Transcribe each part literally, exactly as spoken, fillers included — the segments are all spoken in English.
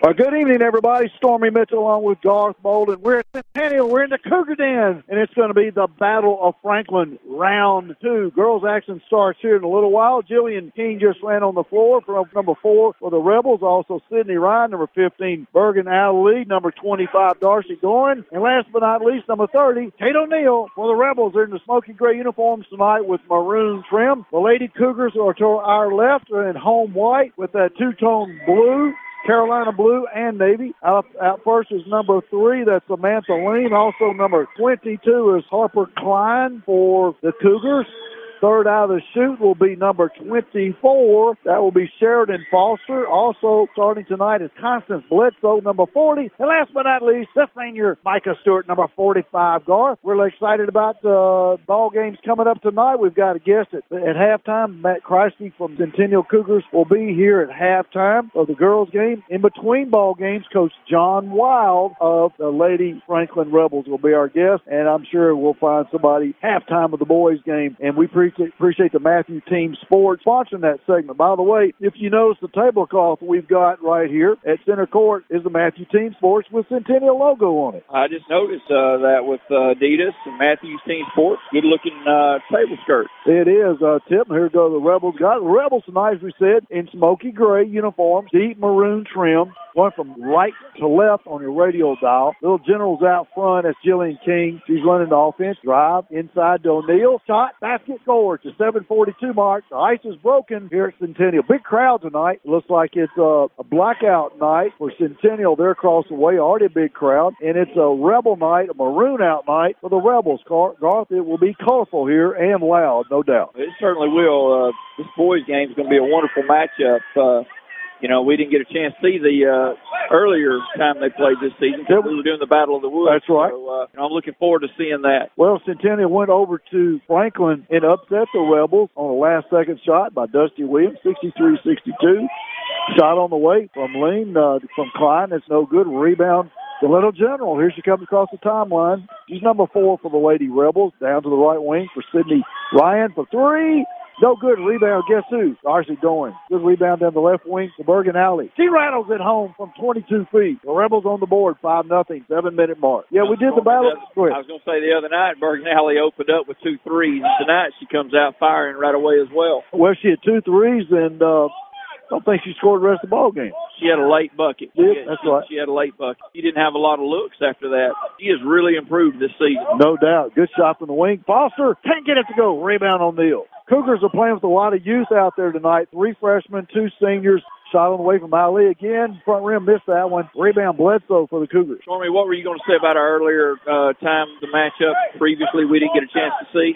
Uh, good evening, everybody. Stormy Mitchell along with Garth Bolden. We're at Centennial. We're in the Cougar Den, and it's going to be the Battle of Franklin, round two. Girls action starts here in a little while. Jillian King just ran on the floor for number four for the Rebels. Also, Sydney Ryan, number fifteen, Bergen Ali, number twenty-five, Darcy Doran. And last but not least, number thirty, Kate O'Neill for the Rebels. They're in the smoky gray uniforms tonight with maroon trim. The Lady Cougars are to our left are in home white with that two-tone blue. Carolina blue and navy. Out, out first is number three. That's Samantha Lean. Also number twenty-two is Harper Klein for the Cougars. Third out of the chute will be number twenty-four. That will be Sheridan Foster. Also starting tonight is Constance Bledsoe, number forty. And last but not least, the senior Micah Stewart, number forty-five. Garth, we're really excited about the uh, ball games coming up tonight. We've got a guest at, at halftime. Matt Kreisky from Centennial Cougars will be here at halftime of the girls' game. In between ball games, Coach John Wild of the Lady Franklin Rebels will be our guest. And I'm sure we'll find somebody halftime of the boys' game. And we pre- Appreciate the Matthew Team Sports sponsoring that segment. By the way, if you notice the tablecloth we've got right here at center court is the Matthew Team Sports with Centennial logo on it. I just noticed uh, that with uh, Adidas and Matthew Team Sports. Good looking uh, table skirt. It is. Uh, Tip, here go the Rebels. Got the Rebels tonight, as we said, in smoky gray uniforms, deep maroon trim. Going from right to left on your radio dial. Little Generals out front. That's Jillian King. She's running the offense. Drive inside to O'Neill. Shot. Basket score. It's a seven forty-two mark. The ice is broken here at Centennial. Big crowd tonight. Looks like it's a, a blackout night for Centennial. They're across the way. Already a big crowd. And it's a Rebel night, a maroon out night for the Rebels. Garth, it will be colorful here and loud, no doubt. It certainly will. Uh, this boys' game is going to be a wonderful matchup. Uh, You know, we didn't get a chance to see the uh, earlier time they played this season because we were doing the Battle of the Woods. That's right. So, uh, I'm looking forward to seeing that. Well, Centennial went over to Franklin and upset the Rebels on a last-second shot by Dusty Williams, sixty-three sixty-two. Shot on the way from Lean, uh, from Klein. That's no good. Rebound. The Little General. Here she comes across the timeline. She's number four for the Lady Rebels. Down to the right wing for Sydney Ryan for three. No good. Rebound. Guess who? Darcy Doran. Good rebound down the left wing to Bergen Alley. She rattles it home from twenty-two feet. The Rebels on the board, five nothing, seven-minute mark. Yeah, we did the battle. Go ahead. I was going to say the other night, Bergen Alley opened up with two threes. And tonight she comes out firing right away as well. Well, she had two threes, and uh, I don't think she scored the rest of the ball game. She had a late bucket. Yeah, that's right. She had a late bucket. She didn't have a lot of looks after that. She has really improved this season. No doubt. Good shot from the wing. Foster can't get it to go. Rebound on Neal. Cougars are playing with a lot of youth out there tonight. Three freshmen, two seniors. Shot on the way from Ali again. Front rim missed that one. Rebound Bledsoe for the Cougars. Stormy, what were you going to say about our earlier uh, time, the matchup previously we didn't get a chance to see?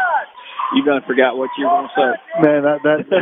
You done forgot what you were going to say. Man, that,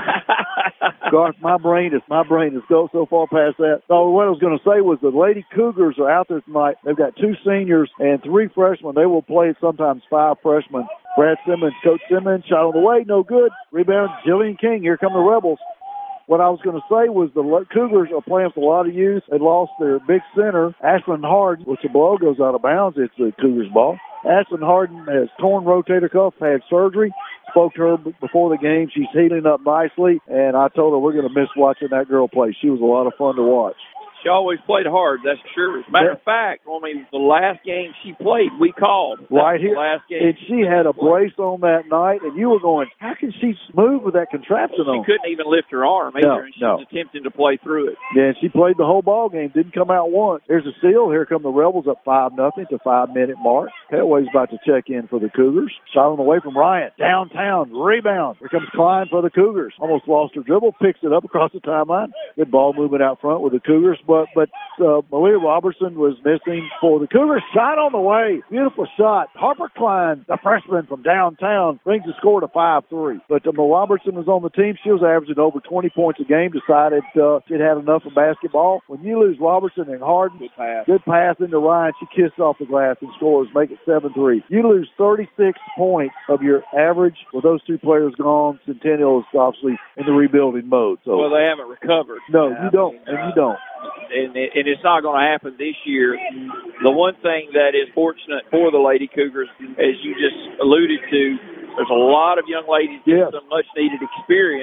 that Garth, my brain is my brain is so so far past that. So what I was going to say was the Lady Cougars are out there tonight. They've got two seniors and three freshmen. They will play sometimes five freshmen. Brad Simmons, Coach Simmons, shot on the way, no good. Rebound, Jillian King. Here come the Rebels. What I was going to say was the Cougars are playing with a lot of youth. They lost their big center, Ashlyn Harden, which the ball goes out of bounds. It's the Cougars' ball. Ashlyn Harden has torn rotator cuff, had surgery. Spoke to her before the game. She's healing up nicely, and I told her we're going to miss watching that girl play. She was a lot of fun to watch. She always played hard, that's for sure. As a matter of fact, I mean, the last game she played, we called. Right here. The last game. And she had a brace on that night, and you were going, how can she move with that contraption she on? She couldn't even lift her arm either, no, and she no. was attempting to play through it. Yeah, and she played the whole ball game, didn't come out once. Here's a steal. Here come the Rebels up five nothing to five-minute mark. Petway's about to check in for the Cougars. Shot on the way from Ryan. Downtown. Rebound. Here comes Klein for the Cougars. Almost lost her dribble. Picks it up across the timeline. Good ball movement out front with the Cougars, but, but, uh, Malia Robertson was missing for the Cougars. Shot on the way. Beautiful shot. Harper Klein, the freshman from downtown, brings the score to five three. But uh, Robertson was on the team. She was averaging over twenty points a game, decided uh, she'd had enough of basketball. When you lose Robertson and Harden, good pass, good pass into Ryan. She kissed off the glass and scores, make it seven three. You lose thirty-six points of your average with those two players gone. Centennial is obviously in the rebuilding mode. So, well, they haven't recovered. No, you don't, and you don't. And, and it's not going to happen this year. The one thing that is fortunate for the Lady Cougars, as you just alluded to, there's a lot of young ladies getting yes. some much-needed experience.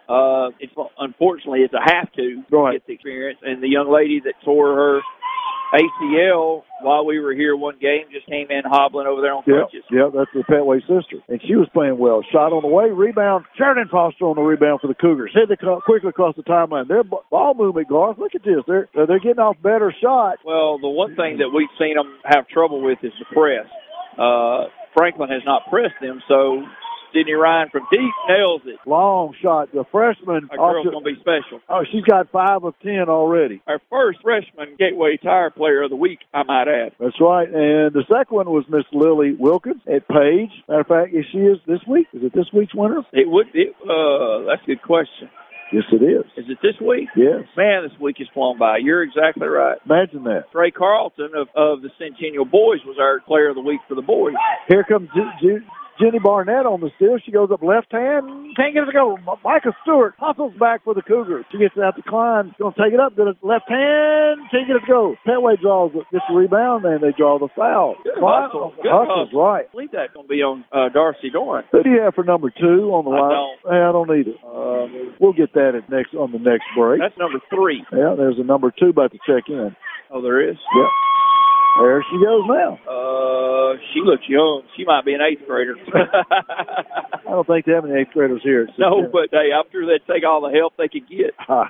Uh, it's unfortunately it's a have to right. get the experience. And the young lady that tore her A C L while we were here one game just came in hobbling over there on yep, crutches. Yeah, that's the Petway sister. And she was playing well. Shot on the way, rebound. Sheridan Foster on the rebound for the Cougars. Hit it quickly across the timeline. Their ball movement, Garth, look at this. They're, they're getting off better shots. Well, the one thing that we've seen them have trouble with is the press. Uh, Franklin has not pressed them, so Sydney Ryan from deep nails it. Long shot. The freshman. Our girl's going to be special. Oh, she's got five of ten already. Our first freshman Gateway Tire Player of the Week, I might add. That's right. And the second one was Miss Lily Wilkins at Page. Matter of fact, is she is this week? Is it this week's winner? It would. It, uh, that's a good question. Yes, it is. Is it this week? Yes. Man, this week has flown by. You're exactly right. Imagine that. Trey Carlton of, of the Centennial Boys was our Player of the Week for the boys. Here comes J- J- Jenny Barnett on the steal. She goes up left hand. Can't get it to go. Micah Stewart hustles back for the Cougars. She gets it out the climb. She's going to take it up. Get it left hand. Can't get it to go. Petway draws, gets the rebound, and they draw the foul. Good hustle. Good Hustle's hustle. right. I believe that's going to be on uh, Darcy Doran. Who do you have for number two on the I line? don't. Hey, I don't need it. Um, we'll get that at next on the next break. That's number three. Yeah, there's a number two about to check in. Oh, there is? Yep. There she goes now. Uh, she looks young. She might be an eighth grader. I don't think they have any eighth graders here. No, but hey, I'm sure they'd take all the help they could get. Ah.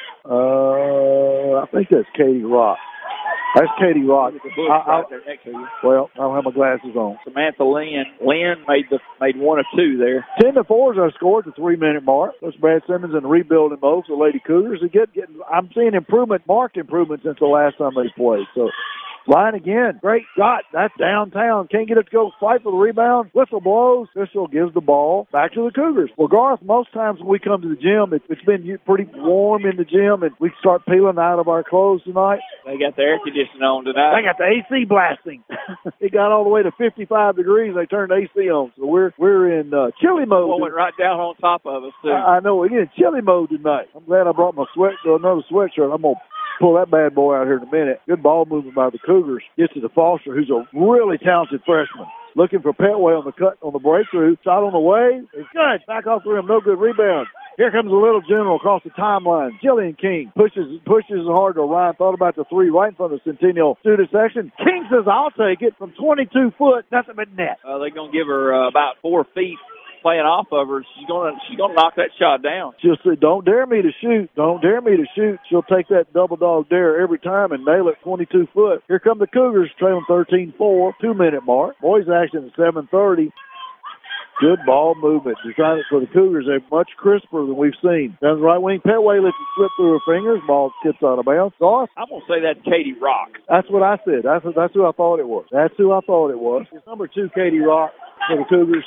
Uh, I think that's Katie Rock. That's Katie Rock. There's a bush I, I, right there next to you. Well, I don't have my glasses on. Samantha Lynn. Lynn made the made one of two there. Ten to four is our score at the three-minute mark. That's Brad Simmons in rebuilding mode for the Lady Cougars. They get, getting, I'm seeing improvement, marked improvement since the last time they played. So, line again. Great shot. That's downtown. Can't get it to go. Fight for the rebound. Whistle blows. Whistle gives the ball back to the Cougars. Well, Garth, most times when we come to the gym, it, it's been pretty warm in the gym, and we start peeling out of our clothes tonight. They got the air conditioning on tonight. They got the A C blasting. It got all the way to fifty-five degrees. They turned A C on. So we're we're in uh, chilly mode. Well, went right down on top of us, too. I, I know. We're in chilly mode tonight. I'm glad I brought my sweat another sweatshirt. I'm going to pull that bad boy out here in a minute. Good ball movement by the Cougars. Gets to the Foster, who's a really talented freshman. Looking for Petway on the cut, on the breakthrough. Shot on the way. It's good. Back off the rim. No good rebound. Here comes a little general across the timeline. Jillian King pushes pushes hard to Ryan. Thought about the three right in front of the Centennial student section. King says, I'll take it from twenty-two foot. Nothing but net. Uh, they're going to give her uh, about four feet playing off of her. She's going to she's gonna knock that shot down. She'll say, don't dare me to shoot. Don't dare me to shoot. She'll take that double dog dare every time and nail it twenty-two foot. Here come the Cougars trailing thirteen four. Two-minute mark. Boys action at seven thirty. Good ball movement. Designed for the Cougars. They're much crisper than we've seen. Down the right wing, Petway lets it slip through her fingers. Ball skips out of bounds. Garth? I'm going to say that's Katie Rock. That's what I said. That's that's who I thought it was. That's who I thought it was. It's number two, Katie Rock for the Cougars.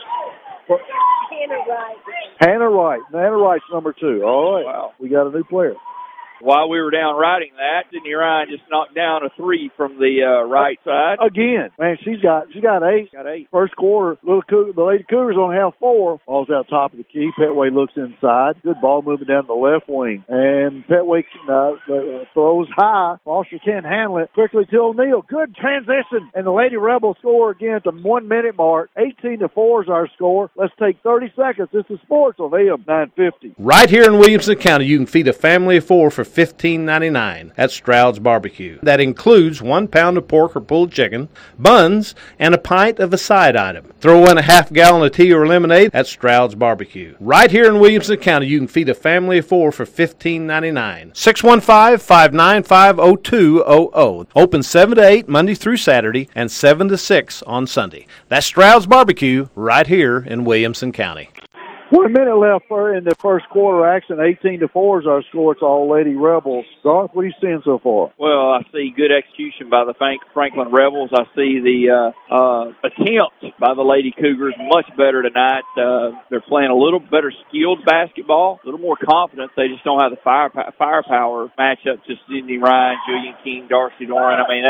Hannah Wright. Hannah Wright. Hannah Wright's number two. All right. Wow. We got a new player. While we were down writing that, Sydney Ryan just knocked down a three from the uh, right side. Again, man, she's got she got eight. Got eight. First quarter, little Cougar, the Lady Cougars only have four. Ball's out top of the key. Petway looks inside. Good ball moving down the left wing, and Petway uh, uh, throws high. Foster can't handle it. Quickly to O'Neal. Good transition, and the Lady Rebels score again at the one minute mark. Eighteen to four is our score. Let's take thirty seconds. This is sports on A M nine fifty. Right here in Williamson County, you can feed a family of four for fifteen ninety-nine at Stroud's Barbecue. That includes one pound of pork or pulled chicken, buns, and a pint of a side item. Throw in a half gallon of tea or lemonade at Stroud's Barbecue. Right here in Williamson County, you can feed a family of four for fifteen ninety-nine. six one five, five nine five, zero two zero zero. Open seven to eight Monday through Saturday and seven to six on Sunday. That's Stroud's Barbecue right here in Williamson County. One minute left for in the first quarter action. eighteen to four is our score. It's all Lady Rebels. Garth, what are you seeing so far? Well, I see good execution by the Franklin Rebels. I see the uh, uh, attempt by the Lady Cougars much better tonight. Uh, they're playing a little better skilled basketball, a little more confidence. They just don't have the fire firepower matchup to Sydney Ryan, Julian King, Darcy Doran. I mean, that's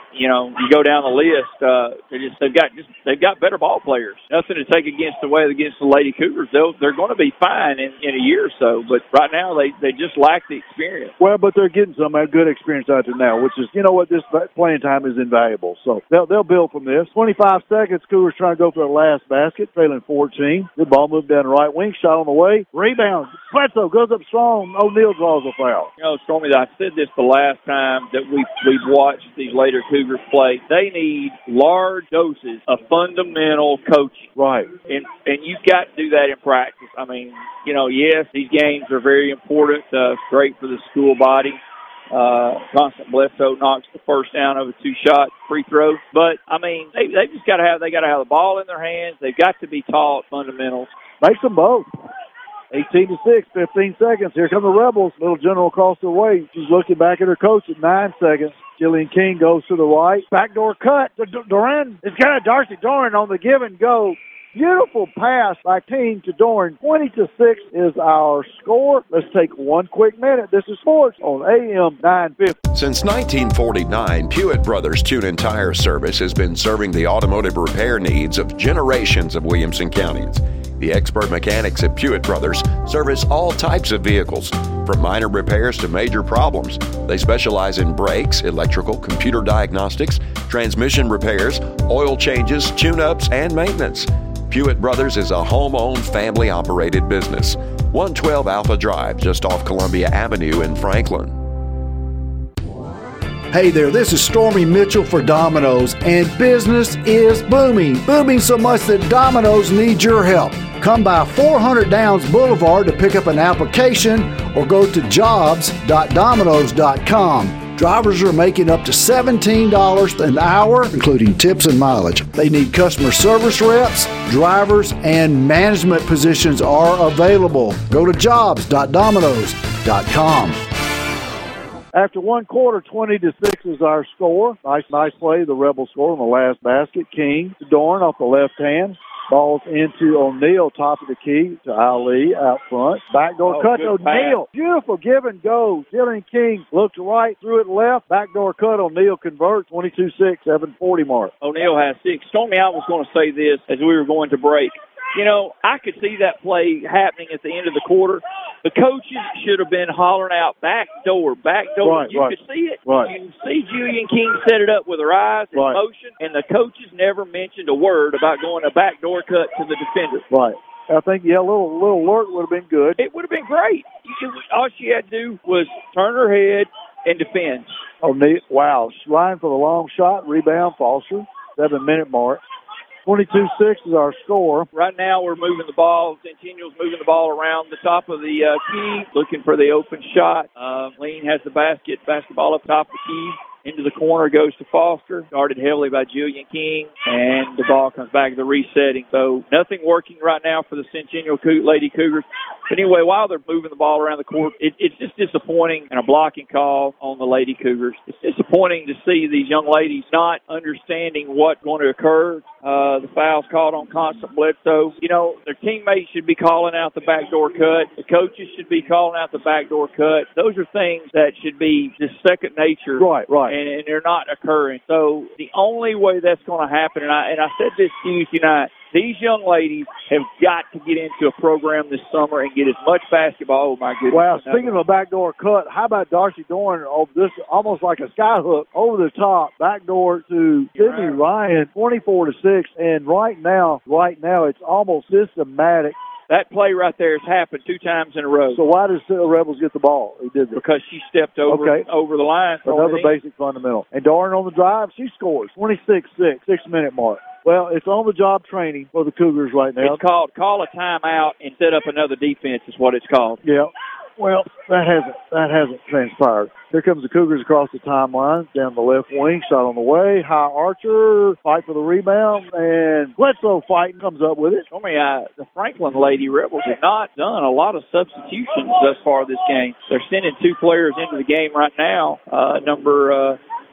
you know, you go down the list, uh, they just, they've got just, they've got better ball players. Nothing to take against the way against the Lady Cougars. They'll, they're going to be fine in, in a year or so, but right now they, they just lack the experience. Well, but they're getting some good experience out there now, which is, you know what, this playing time is invaluable. So they'll, they'll build from this. twenty-five seconds, Cougars trying to go for the last basket, trailing fourteen. Good ball moved down the right wing, shot on the way. Rebound. Bledsoe goes up strong. O'Neal draws a foul. You know, Stormy, I said this the last time that we, we've watched these later Cougars play. They need large doses of fundamental coaching. Right. And and you've got to do that in practice. I mean, you know, yes, these games are very important. Uh, it's great for the school body. Uh, Constant Bledsoe knocks the first down of a two-shot free throw. But, I mean, they they just got to have, they got to have the ball in their hands. They've got to be taught fundamentals. Makes them both. eighteen to six, fifteen seconds. Here come the Rebels. Little General across the way. She's looking back at her coach at nine seconds. Jillian King goes to the right. Backdoor cut. Doran. It's got a Darcy Doran on the give and go. Beautiful pass by King to Doran. twenty to six is our score. Let's take one quick minute. This is sports on A M nine fifty. Since nineteen forty-nine, Pewitt Brothers Tune and Tire Service has been serving the automotive repair needs of generations of Williamson counties. The expert mechanics at Pewitt Brothers service all types of vehicles, from minor repairs to major problems. They specialize in brakes, electrical, computer diagnostics, transmission repairs, oil changes, tune-ups, and maintenance. Pewitt Brothers is a home-owned, family-operated business. one twelve Alpha Drive, just off Columbia Avenue in Franklin. Hey there, this is Stormy Mitchell for Domino's, and business is booming. Booming so much that Domino's needs your help. Come by four hundred Downs Boulevard to pick up an application or go to jobs dot domino's dot com. Drivers are making up to seventeen dollars an hour, including tips and mileage. They need customer service reps, drivers, and management positions are available. Go to jobs dot domino's dot com. After one quarter, twenty to six is our score. Nice, nice play. The Rebels score on the last basket. King to Dorn off the left hand. Balls into O'Neal, top of the key to Ali out front. Backdoor oh, cut to O'Neal. Pass. Beautiful give and go. Jillian King looked right, threw it left. Backdoor cut. O'Neal converts. twenty-two six, seven forty mark. O'Neal has six. Stormy, I was going to say this as we were going to break. You know, I could see that play happening at the end of the quarter. The coaches should have been hollering out back door, back door. Right, you right. could see it. Right. You can see Julian King set it up with her eyes in right. motion, and the coaches never mentioned a word about going a backdoor cut to the defender. Right. I think, yeah, a little, little alert would have been good. It would have been great. You, all she had to do was turn her head and defend. O'Neal, wow. Line for the long shot. Rebound, Foster. Seven-minute mark. twenty-two six is our score. Right now we're moving the ball. Centennial's moving the ball around the top of the uh, key, looking for the open shot. Uh, Lean has the basket, basketball up top of the key. Into the corner goes to Foster, guarded heavily by Jillian King, and the ball comes back to the resetting. So nothing working right now for the Centennial Lady Cougars. But anyway, while they're moving the ball around the court, it, it's just disappointing and a blocking call on the Lady Cougars. It's disappointing to see these young ladies not understanding what's going to occur. Uh, the foul's called on Constant Bledsoe. You know, their teammates should be calling out the backdoor cut. The coaches should be calling out the backdoor cut. Those are things that should be just second nature. Right, right. And, and they're not occurring. So the only way that's going to happen, and I, and I said this Tuesday night, these young ladies have got to get into a program this summer and get as much basketball. Oh, my goodness. Wow, speaking of a backdoor cut, how about Darcy Dorn over this, almost like a sky hook, over the top, backdoor to Sydney Ryan, twenty-four to six. And right now, right now, it's almost systematic. That play right there has happened two times in a row. So why does the Rebels get the ball? He did this. Because she stepped over okay. over the line. Another basic fundamental. And Darn on the drive, she scores. twenty-six six, six-minute mark. Well, it's on-the-job training for the Cougars right now. It's called call a timeout and set up another defense is what it's called. Yeah. Well, that hasn't that hasn't transpired. Here comes the Cougars across the timeline, down the left wing, shot on the way. High Archer, fight for the rebound, and Bledsoe fighting comes up with it. I mean, uh, the Franklin Lady Rebels have not done a lot of substitutions thus far this game. They're sending two players into the game right now. Uh, number uh,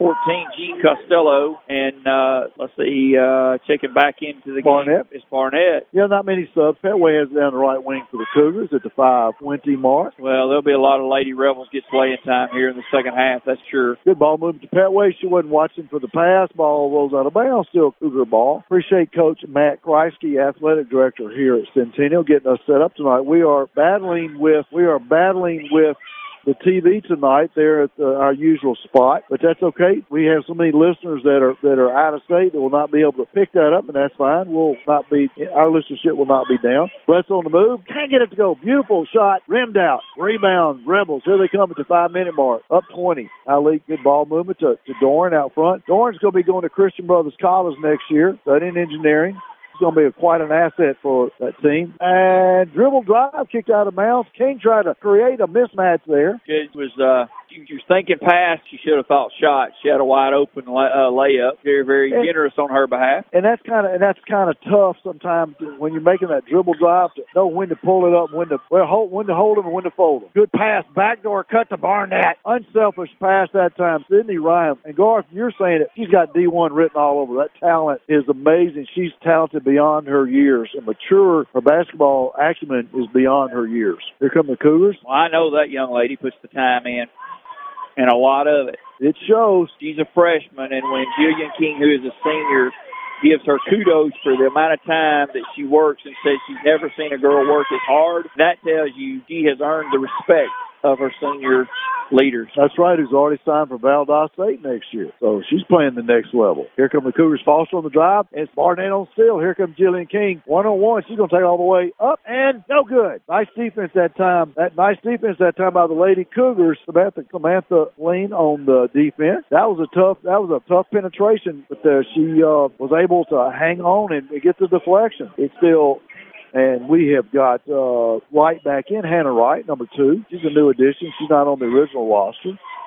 fourteen, Gene Costello. And uh, let's see, uh, checking back into the Barnett. game is Barnett. Yeah, not many subs. Petway has it down the right wing for the Cougars at the five twenty mark. Well, there'll be a lot of Lady Rebels get playing time here in the second half, that's sure. Good ball movement to Petway. She wasn't watching for the pass. Ball rolls out of bounds. Still Cougar ball. Appreciate Coach Matt Kreisky, athletic director here at Centennial, getting us set up tonight. We are battling with, we are battling with the T V tonight there at the, our usual spot, but that's okay. We have so many listeners that are that are out of state that will not be able to pick that up, and that's fine. We'll not be, our listenership will not be down. Bless on the move. Can't get it to go. Beautiful shot. Rimmed out. Rebound. Rebels. Here they come at the five-minute mark. Up twenty. Ali, good ball movement to, to Doran out front. Doran's going to be going to Christian Brothers College next year, studying engineering. It's going to be a, quite an asset for that team. And dribble drive, kicked out of bounds. King tried to create a mismatch there. It was, uh, she was thinking pass. She should have thought shot. She had a wide open lay, uh, layup. Very, very and, generous on her behalf. And that's kind of and that's kind of tough sometimes when you're making that dribble drive to know when to pull it up, when to well, hold, when to hold them, and when to fold them. Good pass, backdoor cut to Barnett. Unselfish pass that time. Sydney Ryan. And Garth, you're saying it. She's got D one written all over. That talent is amazing. She's talented beyond her years and mature. Her basketball acumen is beyond her years. Here come the Cougars. Well, I know that young lady puts the time in, and a lot of it. It shows. She's a freshman, and when Jillian King, who is a senior, gives her kudos for the amount of time that she works and says she's never seen a girl work as hard, that tells you she has earned the respect of her senior leaders. That's right, who's already signed for Valdosta State next year. So she's playing the next level. Here come the Cougars. Foster on the drive. And it's Barnett on steal. Here comes Jillian King. One-on-one. She's going to take it all the way up and no good. Nice defense that time. That nice defense that time by the Lady Cougars. Samantha, Samantha Lean on the defense. That was a tough, that was a tough penetration, but uh, she uh, was able to hang on and get the deflection. It's still... And we have got uh, Wright back in, Hannah Wright, number two. She's a new addition. She's not on the original roster.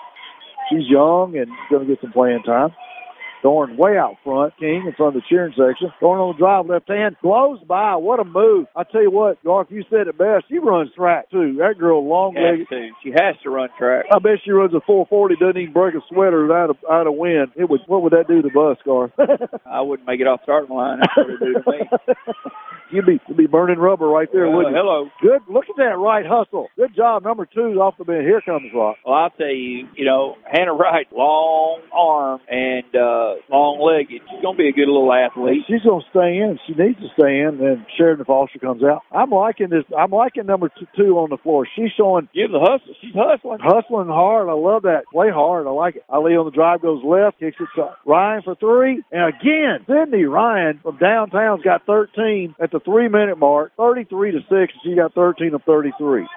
She's young and going to get some playing time. Dorn way out front. King in front of the cheering section. Dorn on the drive, left hand. Blows by. What a move. I tell you what, Garth, you said it best. She runs track, too. That girl, long-legged. She has to run track. I bet she runs a four forty, doesn't even break a sweater out of, out of wind. It would, what would that do to Bus, Garth? I wouldn't make it off starting line. That's what it would do to me. You'd be, you'd be burning rubber right there, uh, wouldn't you? Hello. Good. Look at that right hustle. Good job. Number two off the bench. Here comes Rock. Well, I'll tell you, you know, Hannah Wright, long arm and uh, long-legged. She's going to be a good little athlete. She's going to stay in. She needs to stay in. And Sheridan Foster comes out. I'm liking this. I'm liking number two on the floor. She's showing. Give the hustle. She's hustling. Hustling hard. I love that. Play hard. I like it. Ali on the drive goes left. Kicks it to Ryan for three. And again, Sydney Ryan from downtown's got thirteen at the three-minute mark. thirty-three to six. She got thirteen of thirty-three.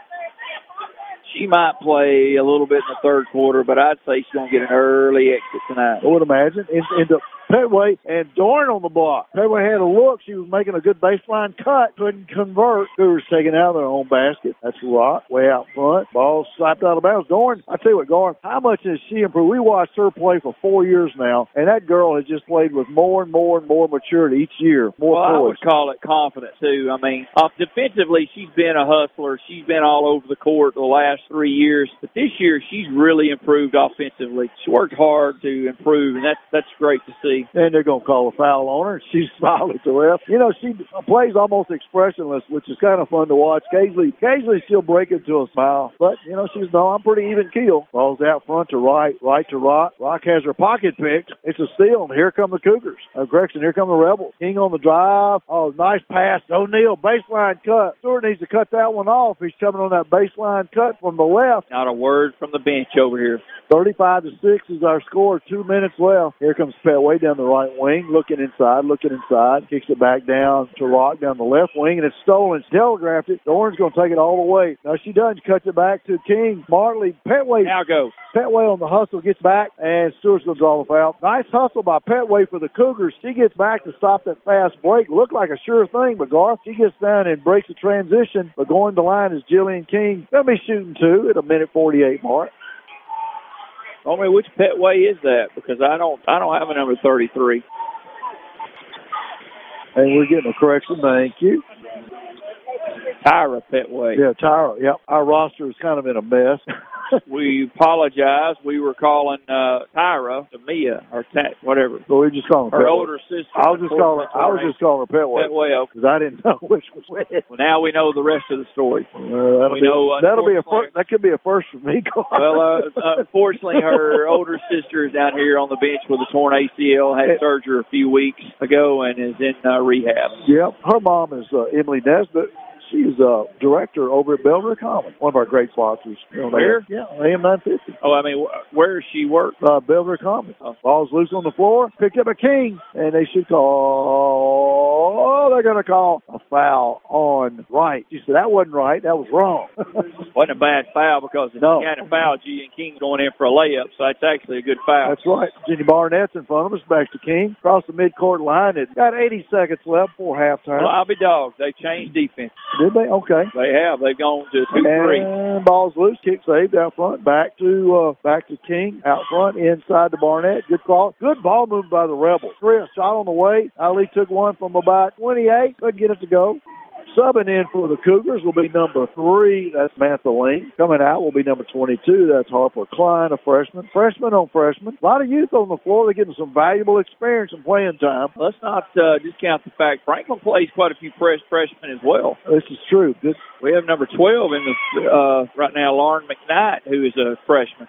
She might play a little bit in the third quarter, but I'd say she's going to get an early exit tonight. I would imagine. In, into Petway and Dorn on the block. Petway had a look. She was making a good baseline cut. Couldn't convert. Cougars taking out their own basket. That's Rock way out front. Ball slapped out of bounds. Dorn, I tell you what, Dorn, how much has she improved? We watched her play for four years now, and that girl has just played with more and more and more maturity each year. More well, poise. I would call it confidence, too. I mean, uh, defensively, she's been a hustler. She's been all over the court the last three years. But this year, she's really improved offensively. She worked hard to improve, and that's, that's great to see. And they're going to call a foul on her. She's smiling at the ref. You know, she plays almost expressionless, which is kind of fun to watch. Occasionally, occasionally she'll break into a smile. But, you know, she's, no, I'm pretty even keel. Ball's out front to right, right to Rock. Rock has her pocket picked. It's a steal, and here come the Cougars. Uh, correction, here come the Rebels. King on the drive. Oh, nice pass. O'Neal, baseline cut. Stewart needs to cut that one off. He's coming on that baseline cut from the left. Not a word from the bench over here. thirty-five to six is our score. Two minutes left. Here comes Petway down the right wing, looking inside, looking inside. Kicks it back down to Rock down the left wing, and it's stolen. She telegraphed it. Dorn's going to take it all the way. Now she doesn't. Cuts it back to King. Martley. Petway. Now go. Petway on the hustle gets back, and Stewart's going to draw the foul. Nice hustle by Petway for the Cougars. She gets back to stop that fast break. Looked like a sure thing, but Garth, she gets down and breaks the transition. But going to line is Jillian King. They'll be shooting two at a minute forty-eight mark. Tell me which Petway is that, because I don't I don't have a number thirty-three. And we're getting a correction. Thank you. Tyra Petway. Yeah, Tyra. Yep. Our roster is kind of in a mess. We apologize. We were calling uh, Tyra, Mia, or Tat, whatever. So we just calling her Her Petway. older sister. I was just calling. I was just calling her Petway. Petway, okay. Because I didn't know which was which. Well, now we know the rest of the story. Uh, that'll we be, know, that'll be a first. That could be a first for me. Well, uh, unfortunately, her older sister is down here on the bench with a torn A C L. Had surgery a few weeks ago and is in uh, rehab. Yep. Her mom is uh, Emily Nesbitt. She's a director over at Belvedere Commons, one of our great sponsors. You know, Where? Yeah, A M nine fifty. Oh, I mean, where does she work? Uh, Belvedere Commons. Oh. Ball's loose on the floor. Picked up a king, and they should call. Oh, they're going to call a foul on right. She said that wasn't right. That was wrong. Wasn't a bad foul because if No. he hadn't fouled you and King's going in for a layup, so that's actually a good foul. That's right. Jenny Barnett's in front of us. Back to King. Across the midcourt line. It got eighty seconds left before halftime. Well, I'll be dogged. They changed defense. Did they? Okay. They have. They've gone to two three. And ball's loose. Kick saved out front. Back to uh, back to King. Out front. Inside to Barnett. Good call. Good ball moved by the Rebels. Chris shot on the way. Ali took one from about twenty-eight. Couldn't get it to go. Subbing in for the Cougars will be number three. That's Samantha Ling. Coming out will be number twenty-two. That's Harper Klein, a freshman. Freshman on freshman. A lot of youth on the floor. They're getting some valuable experience and playing time. Let's not uh, discount the fact Franklin plays quite a few fresh freshmen as well. This is true. This, We have number twelve in the uh, right now, Lauren McKnight, who is a freshman.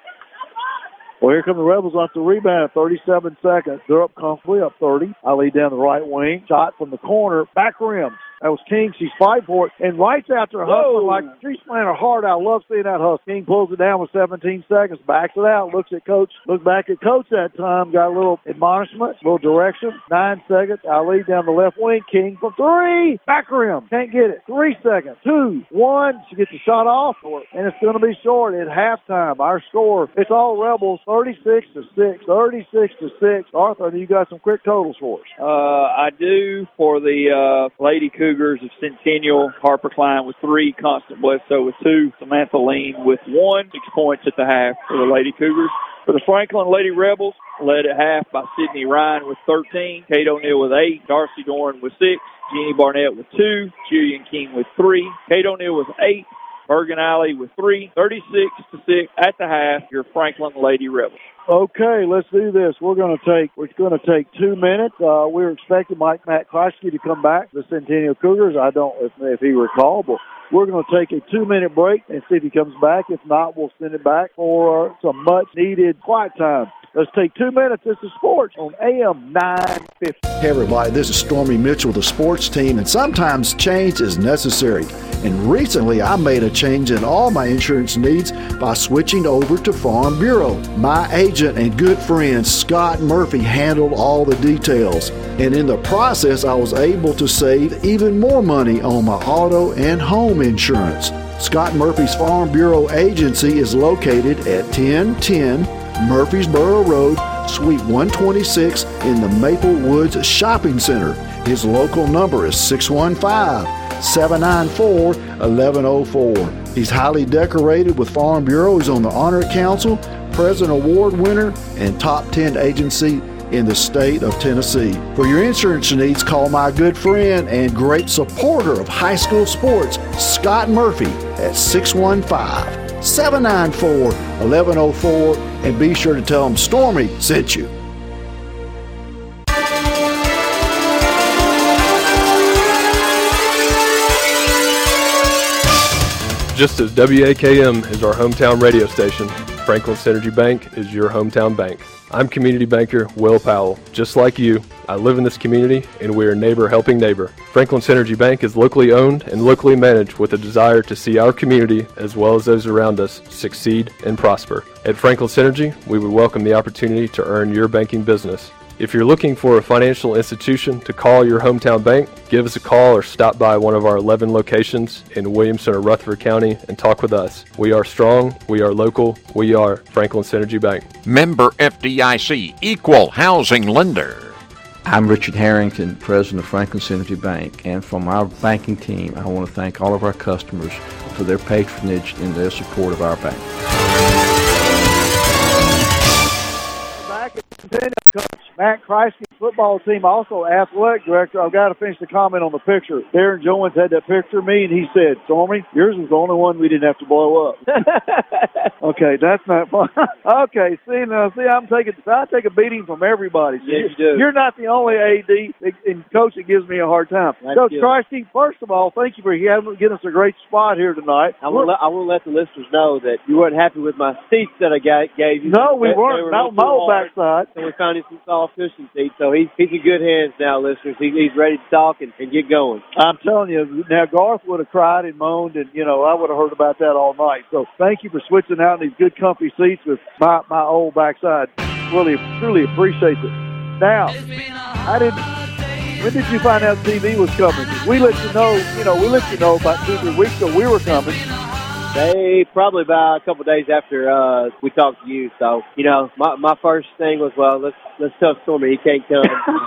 Well, here come the Rebels off the rebound. thirty-seven seconds. They're up comfortably, up thirty. I lead down the right wing. Shot from the corner. Back rim. That was King. She's fighting for it. And Wright's out there hustling like she's playing her heart out. I love seeing that hustle. King pulls it down with seventeen seconds. Backs it out. Looks at Coach. Looks back at Coach that time. Got a little admonishment. A little direction. Nine seconds. I lead down the left wing. King for three. Back rim. Can't get it. Three seconds. Two. One. She gets the shot off. And it's going to be short at halftime. Our score, it's all Rebels. thirty-six to six. thirty-six to six. Arthur, you got some quick totals for us. Uh, I do for the uh, Lady Cougars of Centennial. Harper Klein with three. Constant Bledsoe with two. Samantha Lean with one. Six points at the half for the Lady Cougars. For the Franklin Lady Rebels, led at half by Sydney Ryan with thirteen. Kate O'Neill with eight. Darcy Dorn with six. Jeannie Barnett with two. Jillian King with three. Kate O'Neill with eight. Bergen Alley with three. thirty-six to six at the half. Your Franklin Lady Rebels. Okay, let's do this. We're going to take we're going to take two minutes. Uh, we were expecting Mike Matt Kreisky to come back, the Centennial Cougars. I don't if, if he recall, but we're going to take a two-minute break and see if he comes back. If not, we'll send it back for some much-needed quiet time. Let's take two minutes. This is Sports on A M nine fifty. Hey everybody, this is Stormy Mitchell, the sports team, and sometimes change is necessary. And recently I made a change in all my insurance needs by switching over to Farm Bureau. My agent and good friend Scott Murphy handled all the details. And in the process, I was able to save even more money on my auto and home insurance. Scott Murphy's Farm Bureau agency is located at ten ten Murfreesboro Road, Suite one twenty-six in the Maple Woods Shopping Center. His local number is six one five, seven nine four, one one zero four. He's highly decorated with Farm Bureau. He's on the Honor Council, President Award winner, and top ten agency in the state of Tennessee. For your insurance needs, call my good friend and great supporter of high school sports, Scott Murphy, at six one five, seven nine four, one one zero four, and be sure to tell him Stormy sent you. Just as W A K M is our hometown radio station, Franklin Synergy Bank is your hometown bank. I'm community banker Will Powell. Just like you, I live in this community and we are neighbor helping neighbor. Franklin Synergy Bank is locally owned and locally managed with a desire to see our community as well as those around us succeed and prosper. At Franklin Synergy, we would welcome the opportunity to earn your banking business. If you're looking for a financial institution to call your hometown bank, give us a call or stop by one of our eleven locations in Williamson or Rutherford County and talk with us. We are strong, we are local, we are Franklin Synergy Bank. Member F D I C, Equal Housing Lender. I'm Richard Harrington, President of Franklin Synergy Bank, and from our banking team, I want to thank all of our customers for their patronage and their support of our bank. Back at Centennial, Coach Matt Kreisky football team, also athletic director, I've got to finish the comment on the picture. Darren Jones had that picture of me, and he said, Stormy, yours was the only one we didn't have to blow up. Okay, that's not fun. Okay, see, now, see, I'm taking, I take a beating from everybody. So yes, you do. You're not the only A D and coach that gives me a hard time. That's Coach good. Christy, first of all, thank you for getting us a great spot here tonight. I want, let, I want to let the listeners know that you weren't happy with my seats that I got, gave you. No, we they, weren't. They were Not my old backside. So we found him some soft cushion seats. So he's, he's in good hands now, listeners. He, he's ready to talk and, and get going. I'm telling you, now Garth would have cried and moaned, and, you know, I would have heard about that all night. So thank you for switching out in these good, comfy seats with my, my old backside. Really, truly appreciate it. Now, I didn't. When did you find out T V was coming? We let you know, you know, we let you know about two, three weeks ago we were coming. They probably about a couple of days after uh, we talked to you. So, you know, my my first thing was, well, let's let's tell Stormy he can't come.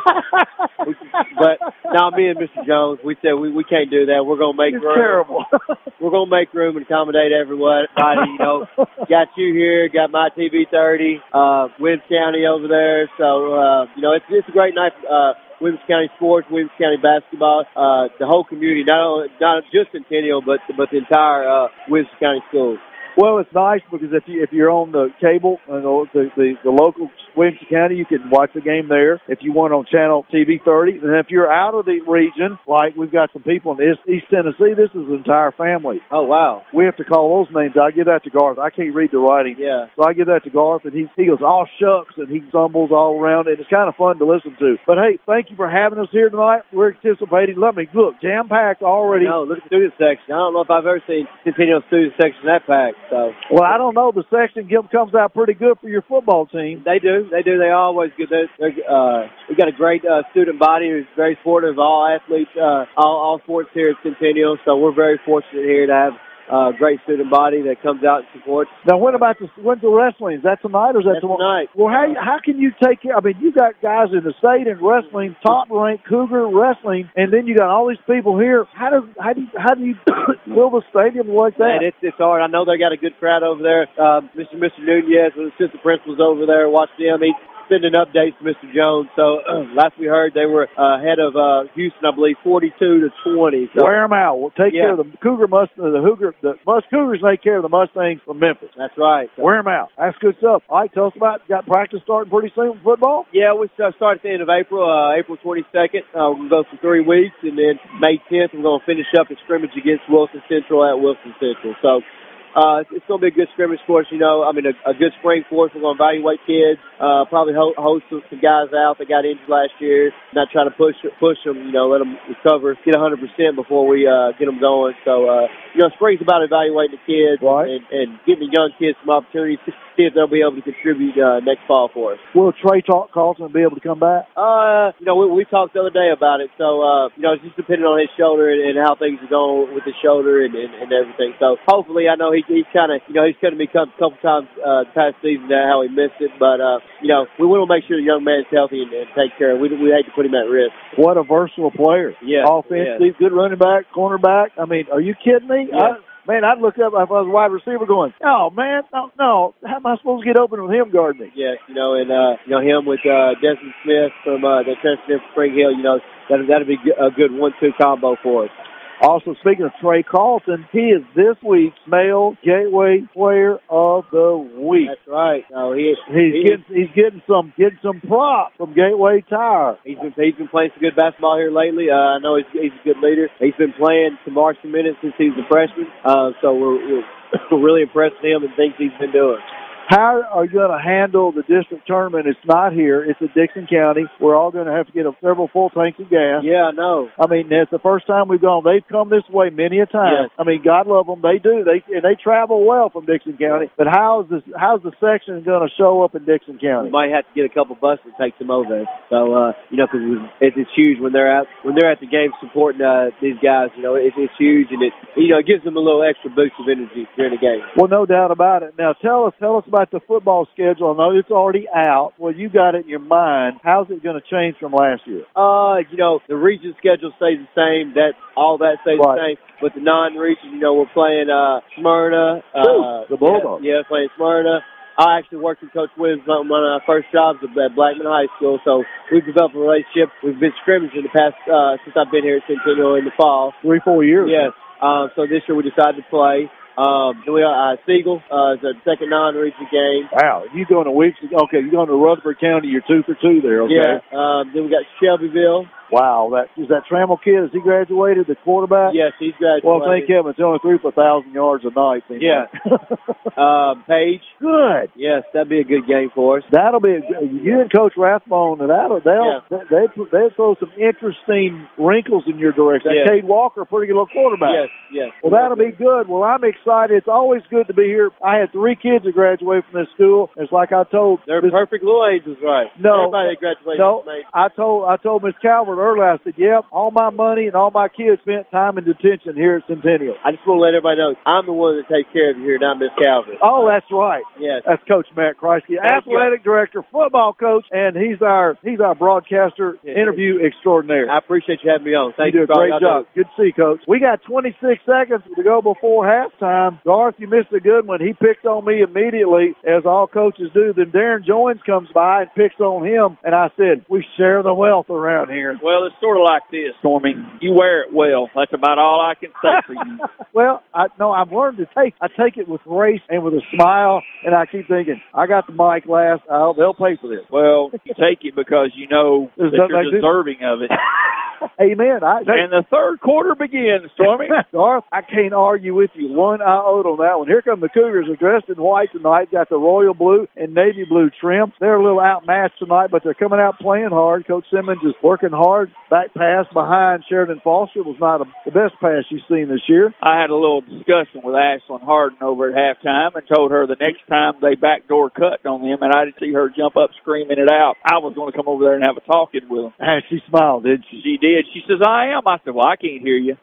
we, but now me and Mister Jones, we said we, we can't do that. We're gonna make it's room. Terrible. We're gonna make room and accommodate everyone. You know, got you here, got my T V thirty, uh, Williams County over there. So, uh, you know, it's it's a great night. Uh, Williams County sports, Williams County basketball, uh, the whole community, not only, not just Centennial, but but the entire uh, Williams County schools. Well, it's nice because if you if you're on the cable, you know, the, the the local Williamson County, you can watch the game there. If you want on channel T V thirty, and if you're out of the region, like we've got some people in East, East Tennessee, this is an entire family. Oh wow! We have to call those names. I give that to Garth. I can't read the writing, yeah. So I give that to Garth, and he he goes, "Oh shucks," and he stumbles all around, and it's kind of fun to listen to. But hey, thank you for having us here tonight. We're anticipating. Let me look, jam packed already. No, look at the student section. I don't know if I've ever seen Centennial student section that packed. So. Well, I don't know. The section comes out pretty good for your football team. They do. They do. They always good. They're, they're, uh, we got a great uh, student body who's very supportive of all athletes, uh, all, all sports here at Centennial. So we're very fortunate here to have a uh, great student body that comes out and supports. Now, what about the when's the wrestling? Is that tonight or is that That's tomorrow? tonight? Well, how how can you take care? I mean, you got guys in the state in wrestling, top ranked Cougar wrestling, and then you got all these people here. How do how do you, how do you fill the stadium like that? Man, it's it's hard. I know they got a good crowd over there. Uh, Mister Mister Nunez, the assistant principal's over there. Watch them. He sending updates to Mister Jones. So uh, last we heard, they were uh, ahead of uh, Houston, I believe, forty-two to twenty. So, wear them out. We'll take yeah. care of the Cougar Must the Cougar the Must Cougars take care of the Mustangs from Memphis. That's right. So, wear them out. That's good stuff. All right, tell us about got practice starting pretty soon with football. Yeah, we start at the end of April, uh, April twenty-second. Uh, we're going to go for three weeks, and then May tenth, we're going to finish up a scrimmage against Wilson Central at Wilson Central. So. Uh, it's going to be a good scrimmage for us, you know. I mean, a, a good spring for us. We're going to evaluate kids, uh, probably ho- host some, some guys out that got injured last year, not try to push push them, you know, let them recover, get one hundred percent before we uh, get them going. So, uh, you know, spring's about evaluating the kids right. and, and giving the young kids some opportunities to see if they'll be able to contribute uh, next fall for us. Will Trey Talk Carlton be able to come back? Uh, you know, we, we talked the other day about it. So, uh, you know, it's just depending on his shoulder and, and how things are going with his shoulder and, and, and everything. So, hopefully, I know he he's kind of, you know, he's going to be a couple times uh, the past season that how he missed it. But, uh, you know, we want to make sure the young man's healthy and, and take care of him. We, we hate to put him at risk. What a versatile player. Yeah. Offensively, yeah. Good running back, cornerback. I mean, are you kidding me? Yeah. I, man, I'd look up if I was a wide receiver going, oh, man, no, no. How am I supposed to get open with him guarding me? Yes, you know, and, uh, you know, him with uh, Desmond Smith from uh, the transfer from Spring Hill, you know, that, that'll be a good one two combo for us. Also, speaking of Trey Carlton, he is this week's Male Gateway Player of the Week. That's right. No, he, he's he, getting he's getting some getting some props from Gateway Tire. He's been he's been playing some good basketball here lately. Uh, I know he's he's a good leader. He's been playing some varsity minutes since he's a freshman. Uh, so we're, we're we're really impressed with him and things he's been doing. How are you going to handle the district tournament? It's not here. It's in Dixon County. We're all going to have to get a, several full tanks of gas. Yeah, I know. I mean, it's the first time we've gone. They've come this way many a time. Yes. I mean, God love them. They do. They and they travel well from Dixon County. But how is this? How's the section going to show up in Dixon County? We might have to get a couple buses to take them over there. So, uh, you know, because it's, it's huge when they're out when they're at the game supporting uh, these guys. You know, it, it's huge and it you know it gives them a little extra boost of energy during the game. Well, no doubt about it. Now, tell us tell us about the football schedule. I know it's already out. Well, you got it in your mind. How's it going to change from last year? Uh, you know, the region schedule stays the same. That all that stays right. the same. But the non-region, you know, we're playing uh, Smyrna. Uh, Ooh, the Bulldogs. Yeah, yeah, playing Smyrna. I actually worked with Coach Williams on one of my first jobs at Blackman High School, so we've developed a relationship. We've been scrimmaging the past uh, since I've been here at Centennial in the fall. Three, four years. Yes. Uh, so this year we decided to play. Um, we are uh, Siegel uh, is our second non-region game. Wow, you going to weeks? Okay, you going to Rutherford County? You're two for two there. Okay. Yeah. Um, then we got Shelbyville. Wow, that is that Trammell kid. Has he graduated? The quarterback? Yes, he's graduated. Well, thank him. It's only three for a thousand yards a night. Yeah. um, Page. Good. Yes, that'd be a good game for us. That'll be a, you and Coach Rathbone. And that'll they'll Yeah. they they throw some interesting wrinkles in your direction. Yes. Cade Walker, pretty good little quarterback. Yes, yes. Well, that'll be good. Well, I'm excited. It's always good to be here. I had three kids that graduated from this school. It's like I told. They're this, perfect little ages, right? No, everybody that graduated. no. From age. I told I told Miss Calvert earlier. I said, "Yep, all my money and all my kids spent time in detention here at Centennial." I just want to let everybody know I'm the one that takes care of you here, not Miss Calvert. Oh, that's right. Yes. That's Coach Matt Kreisky, athletic director, football coach, and he's our he's our broadcaster, yes. interview extraordinaire. I appreciate you having me on. Thank you. You do a great job. Good to see you, Coach. We got twenty-six seconds to go before halftime. Garth, you missed a good one. He picked on me immediately, as all coaches do. Then Darren Jones comes by and picks on him, and I said, we share the wealth around here. Well, it's sort of like this, Stormy. You wear it well. That's about all I can say for you. Well, I no, I've learned to take. I take it with grace and with a smile, and I keep thinking, I got the mic last. I'll, they'll pay for this. Well, you take it because you know There's that you're nothing I do. deserving of it. Amen. I, and the third quarter begins, Stormy. Garth, I can't argue with you one iota on that one. Here come the Cougars. Are dressed in white tonight. Got the royal blue and navy blue trim. They're a little outmatched tonight, but they're coming out playing hard. Coach Simmons is working hard. Back pass behind Sheridan Foster was not a, the best pass you've seen this year. I had a little discussion with Ashlyn Harden over at halftime and told her the next time they backdoor cut on them and I didn't see her jump up screaming it out, I was going to come over there and have a talking with them. And she smiled, didn't she? She did. She says, I am. I said, well, I can't hear you.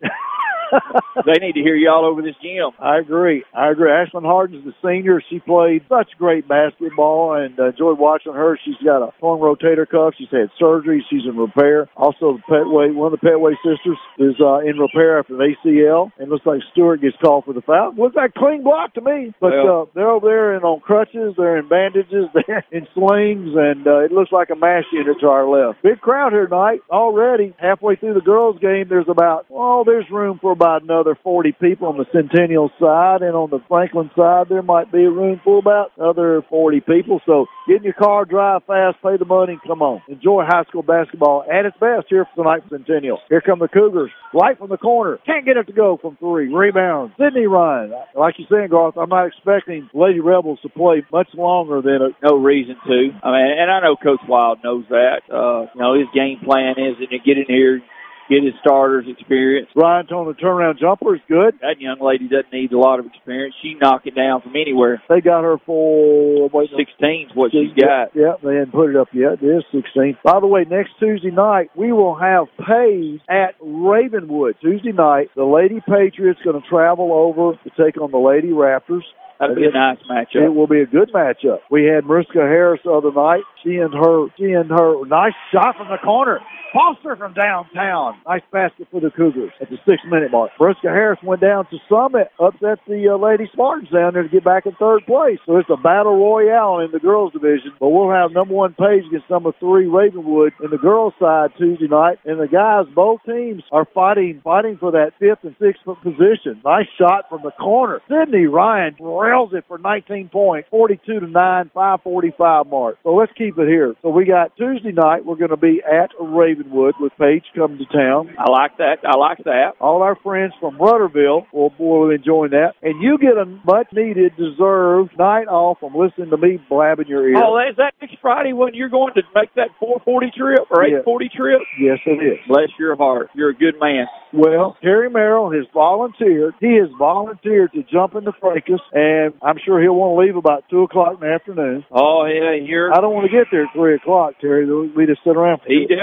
They need to hear you all over this gym. I agree. I agree. Ashlyn Harden's the senior. She played such great basketball and uh, enjoyed watching her. She's got a torn rotator cuff. She's had surgery. She's in repair. Also, the Petway, one of the Petway sisters is uh, in repair after an A C L. And looks like Stewart gets called for the foul. Looks like clean block to me. But well, uh, they're over there and on crutches. They're in bandages. They're in slings. And uh, it looks like a mass unit to our left. Big crowd here tonight already. Halfway through the girls' game, there's about, oh, there's room for about another forty people on the Centennial side, and on the Franklin side, there might be room for about another forty people. So get in your car, drive fast, pay the money, and come on. Enjoy high school basketball at its best here for tonight for Centennial. Here come the Cougars. Right from the corner. Can't get it to go from three. Rebound. Sydney Ryan. Like you're saying, Garth, I'm not expecting Lady Rebels to play much longer than a... No reason to. I mean, and I know Coach Wild knows that. Uh, you know, his game plan is to get in here, get his starters experience. Ryan on the turnaround jumper is good. That young lady doesn't need a lot of experience. She knocked it down from anywhere. They got her for... Wait, sixteen's what she's got. Yeah, they hadn't put it up yet. It is sixteen. By the way, next Tuesday night, we will have Page at Ravenwood. Tuesday night, the Lady Patriots going to travel over to take on the Lady Raptors. That'd be a nice matchup. It will be a good matchup. We had Mariska Harris the other night. She and her, she and her, nice shot from the corner. Foster from downtown. Nice basket for the Cougars at the six-minute mark. Mariska Harris went down to Summit, upset the uh, Lady Spartans down there to get back in third place. So it's a battle royale in the girls' division. But we'll have number one Page against number three Ravenwood in the girls' side Tuesday night. And the guys, both teams are fighting, fighting for that fifth and sixth position. Nice shot from the corner. Sydney Ryan rails it for nineteen points, forty-two to nine, five forty-five mark. So let's keep it here. So we got Tuesday night. We're going to be at Ravenwood with Page coming to town. I like that. I like that. All our friends from Rudderville will, will enjoy that. And you get a much-needed, deserved night off from listening to me blab in your ear. Oh, is that next Friday when you're going to make that four forty trip or eight forty trip? Yes, it is. Bless your heart. You're a good man. Well, Terry Merrill has volunteered. He has volunteered to jump in the fracas, and I'm sure he'll want to leave about two o'clock in the afternoon. Oh, yeah, you're... I don't want to get there at three o'clock, Terry. We just sit around. He definitely won't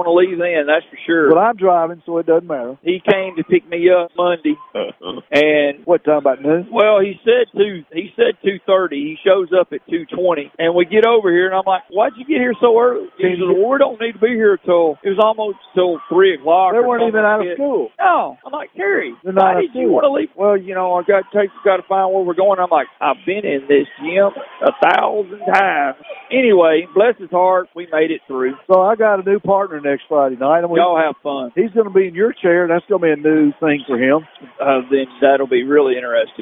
want to leave then, that's for sure. But I'm driving, so it doesn't matter. He came to pick me up Monday, and what time about noon? Well, he said two. He said two thirty. He shows up at two twenty, and we get over here, and I'm like, "Why'd you get here so early?" He says, "Well, we don't need to be here till it was almost till three o'clock." They weren't even out of school. No, I'm like, Terry, They're not why did you want to leave? Well, you know, I got to take, got to find where we're going. I'm like, I've been in this gym a thousand times. Anyway, bless his heart, we made it through. So I got a new partner next Friday night. And we, Y'all have fun. He's going to be in your chair. That's going to be a new thing for him. Uh, then that'll be really interesting.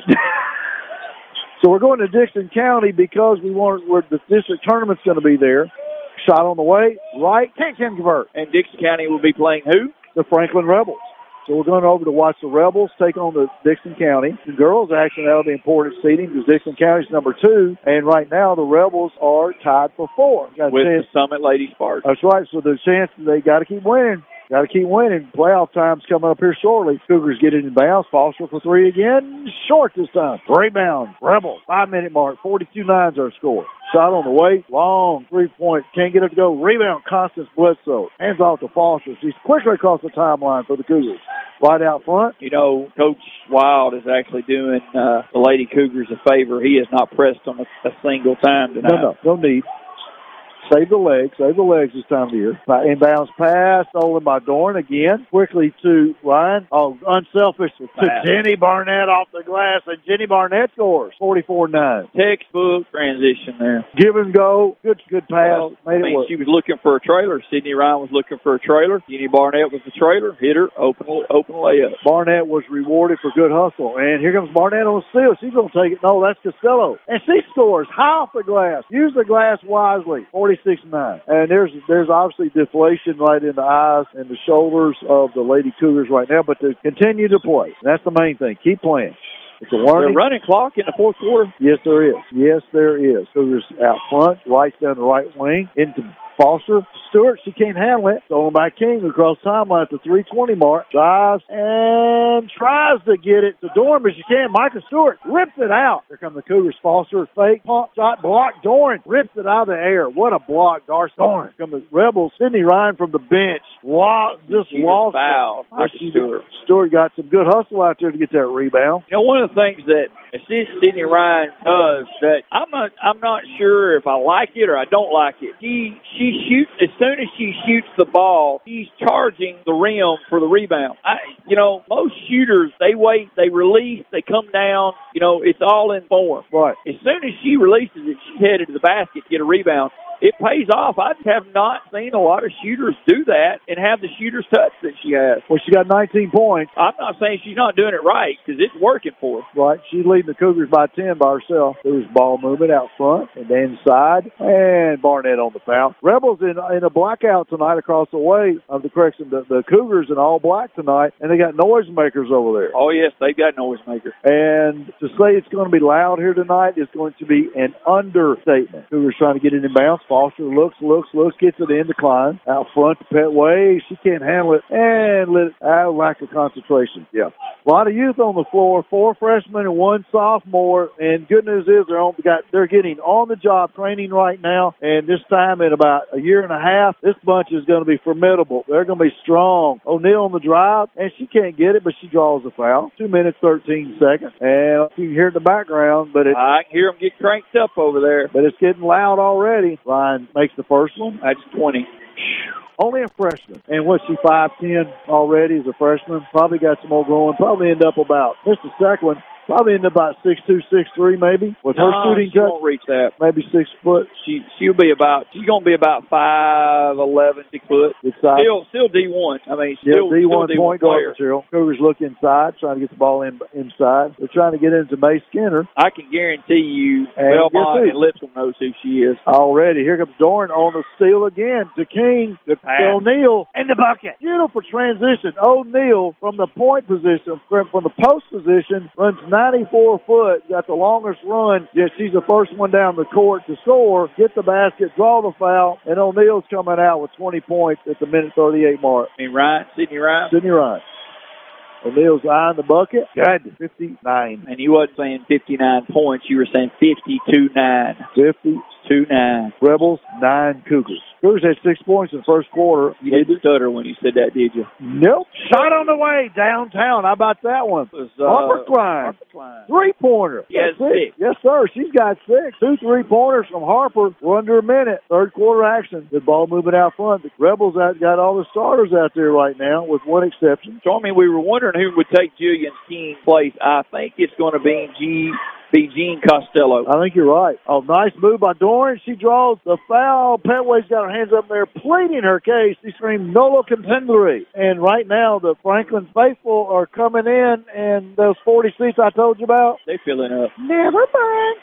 So we're going to Dixon County because we want where the district tournament's going to be there. Shot on the way, right, can't convert. And Dixon County will be playing who? The Franklin Rebels. So we're going over to watch the Rebels take on the Dixon County. The girls action, that'll be important seeding because Dixon County's number two. And right now the Rebels are tied for four. Got With chance, the Summit Lady Spartans. That's right. So there's a chance they got to keep winning. Got to keep winning. Playoff time's coming up here shortly. Cougars get it in bounds. Foster for three again. Short this time. Rebound. Rebels. Five-minute mark. forty-two nine's our score. Shot on the way. Long three-point. Can't get it to go. Rebound. Constance Bledsoe. Hands off to Foster. She's quickly across the timeline for the Cougars. Right out front. You know, Coach Wild is actually doing uh, the Lady Cougars a favor. He has not pressed them a, a single time tonight. No, no. No need. Save the legs. Save the legs this time of year. By inbounds pass, stolen by Dorn again. Quickly to Ryan. Oh, unselfish to Pass. Jenny Barnett off the glass, and Jenny Barnett scores forty-four nine. Textbook transition there. Give and go. Good good pass. Well, Made I it mean, work. she was looking for a trailer. Sydney Ryan was looking for a trailer. Jenny Barnett was the trailer. Hit her. Open, open layup. Barnett was rewarded for good hustle. And here comes Barnett on the steal. She's going to take it. No, that's Costello. And she scores high off the glass. Use the glass wisely. forty-six nine. And there's there's obviously deflation right in the eyes and the shoulders of the Lady Cougars right now, but they continue to play. That's the main thing. Keep playing. It's a learning. The running clock in the fourth quarter. Yes, there is. Yes, there is. Cougars out front, right down the right wing, into Foster. Stewart, she can't handle it. Stolen by King across timeline at the three twenty mark. Drives and tries to get it to Dorn, but she can't. Micah Stewart rips it out. Here come the Cougars. Foster, fake, pump shot, block. Dorn rips it out of the air. What a block, Darcy Dorn. Come the Rebels. Sydney Ryan from the bench. Lost, just She lost. foul. Stewart. Stewart got some good hustle out there to get that rebound. You know, one of the things that Sydney Ryan does that I'm not, I'm not sure if I like it or I don't like it. She she shoots as soon as she shoots the ball, she's charging the rim for the rebound. I, you know, most shooters they wait, they release, they come down. You know, it's all in form. Right. As soon as she releases it, she's headed to the basket to get a rebound. It pays off. I have not seen a lot of shooters do that and have the shooter's touch that she has. Well, she got nineteen points. I'm not saying she's not doing it right because it's working for her. Right. She's leading the Cougars by ten by herself. There was ball movement out front and inside, and Barnett on the foul. Rebels in in a blackout tonight across the way of the correction. The, the Cougars in all black tonight, and they got noisemakers over there. Oh, yes, they've got noisemakers. And to say it's going to be loud here tonight is going to be an understatement. Cougars trying to get it in bounce. Foster looks, looks, looks, gets it in, decline. Out front to Petway. She can't handle it. And let it out. Lack of concentration. Yeah. A lot of youth on the floor. Four freshmen and one sophomore. And good news is they're on, got, they're getting on-the-job training right now. And this time in about a year and a half, this bunch is going to be formidable. They're going to be strong. O'Neal on the drive, and she can't get it, but she draws a foul. Two minutes, thirteen seconds. And you can hear it in the background, but it, I can hear them get cranked up over there. But it's getting loud already. Ryan makes the first one. That's twenty. Only a freshman. And what, she five ten already as a freshman? Probably got some more going. Probably end up about, missed the second one. Probably end up about six two, six three maybe. With her no, shooting she touch, won't reach that. Maybe six foot. She she'll be about. She's gonna be about five eleven, six foot. Inside. Still still D one. I mean, Yeah, still D one still point guard material. Cougars look inside, trying to get the ball in inside. They're trying to get into May Skinner. I can guarantee you, And Belmont guess and who? Lipscomb knows who she is. Already. Here comes Dorn on the steal again. To King. To Pass. O'Neal. And the bucket. Beautiful transition. O'Neal from the point position, from, from the post position, runs ninety-four foot. Got the longest run. Yet she's the first one down the court to score, get the basket, draw the foul, and O'Neal's coming out with twenty points at the minute thirty-eight mark. I mean, Ryan, Sydney Ryan. Sydney Ryan. O'Neal's eyeing the bucket. Good, fifty-nine. And you wasn't saying fifty-nine points. You were saying fifty-two nine. fifty-two nine. Rebels, nine Cougars. Cougars had six points in the first quarter. You didn't stutter when you said that, did you? Nope. Shot on the way downtown. How about that one? It was, uh, Harper Klein. Klein. Three-pointer. Yes, six. Yes, sir. She's got six. Two three-pointers from Harper. We're under a minute. Third quarter action. Good ball moving out front. The Rebels out, got all the starters out there right now, with one exception. Stormy, we were wondering who would take Jillian King's place. I think it's going to be G. Be Jean Costello. I think you're right. Oh, nice move by Doran. She draws the foul. Petway's got her hands up there pleading her case. She screamed, "Nolo contendere." And right now, the Franklin faithful are coming in, and those forty seats I told you about, they filling up. Never mind.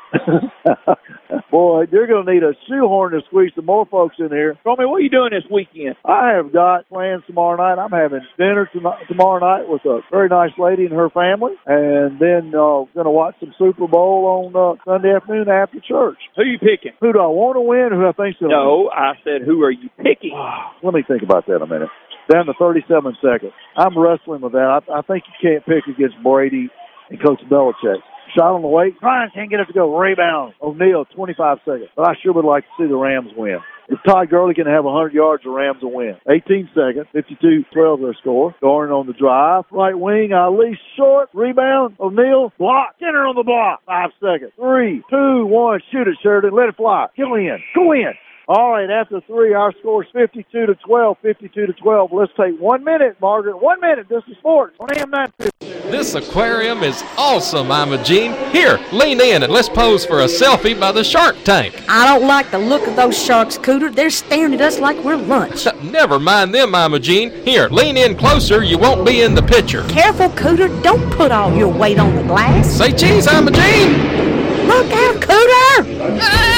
Boy, you're going to need a shoehorn to squeeze some more folks in here. Tell me, what are you doing this weekend? I have got plans tomorrow night. I'm having dinner tonight, tomorrow night with a very nice lady and her family, and then uh, going to watch some Super Bowl on uh, Sunday afternoon after church. Who are you picking? Who do I want to win? Who I think's going to No, win? I said, who are you picking? Let me think about that a minute. Down to thirty-seven seconds. I'm wrestling with that. I, I think you can't pick against Brady and Coach Belichick. Shot on the way. Ryan can't get it to go. Rebound. O'Neal, twenty-five seconds. But I sure would like to see the Rams win. If Todd Gurley can have one hundred yards, the Rams will win. eighteen seconds. fifty-two twelve their score. Doran on the drive. Right wing. Ali short. Rebound. O'Neal. Block. Get her on the block. Five seconds. Three, two, one. Shoot it, Sheridan. Let it fly. Go in. Go in. All right, after three, our score is fifty-two to twelve, fifty-two to twelve. Let's take one minute, Margaret. One minute. This is sports on A M nine fifty. This aquarium is awesome, Imogene. Here, lean in and let's pose for a selfie by the shark tank. I don't like the look of those sharks, Cooter. They're staring at us like we're lunch. Never mind them, Imogene. Here, lean in closer. You won't be in the picture. Careful, Cooter. Don't put all your weight on the glass. Say cheese, Imogene. Look out, Cooter!